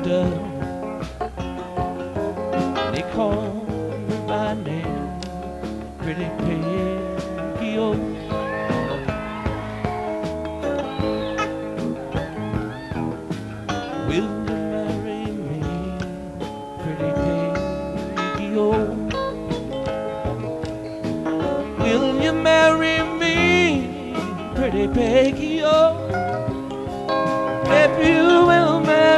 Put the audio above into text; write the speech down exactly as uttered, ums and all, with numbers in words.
sister. They call me by name, Pretty Peggy, oh. Will you marry me, Pretty Peggy, oh? Will you marry me, Pretty Peggy, oh?